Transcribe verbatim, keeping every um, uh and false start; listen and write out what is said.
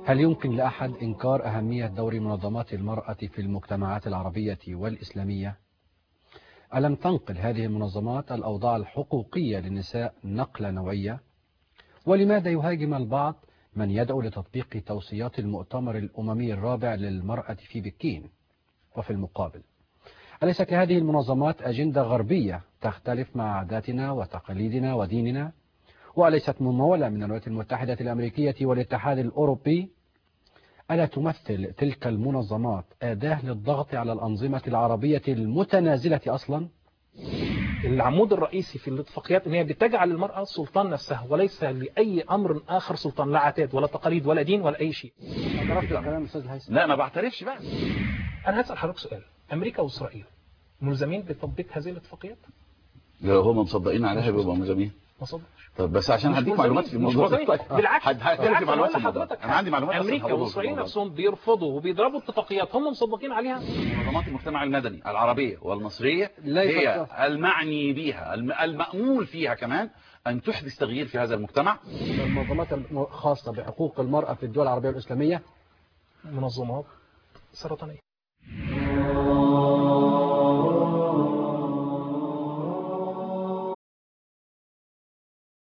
هل يمكن لأحد إنكار أهمية دور منظمات المرأة في المجتمعات العربية والإسلامية؟ ألم تنقل هذه المنظمات الأوضاع الحقوقية للنساء نقلة نوعية؟ ولماذا يهاجم البعض من يدعو لتطبيق توصيات المؤتمر الأممي الرابع للمرأة في بكين؟ وفي المقابل، أليست لهذه المنظمات أجندة غربية تختلف مع عاداتنا وتقاليدنا وديننا؟ وأليست ممولة من الولايات المتحدة الأمريكية والاتحاد الأوروبي؟ ألا تمثل تلك المنظمات أداة للضغط على الأنظمة العربية المتنازلة أصلا؟ العمود الرئيسي في الاتفاقيات ان هي بتجعل المرأة سلطان نفسها، وليس لأي أمر آخر سلطان، لا عادات ولا تقاليد ولا دين ولا أي شيء. لا ما بعترفش بقى. أنا هسأل حضرتك سؤال، أمريكا وإسرائيل ملزمين بتطبيق هذه الاتفاقيات؟ لو هم مصدقين عليها يبقوا ملزمين. ما صدقش. طب بس عشان هديك معلومات في الموضوع ده. بالعكس هديك معلومات في الموضوع. انا عندي معلومات. امريكا واسرائيل نفسهم بيرفضوا وبيضربوا اتفاقيات هم مصدقين عليها. منظمات المجتمع المدني العربيه والمصريه هي المعني بها المأمول فيها كمان ان تحدث تغيير في هذا المجتمع. المنظمات الخاصه بحقوق المراه في الدول العربيه والاسلاميه منظمات سرطانيه.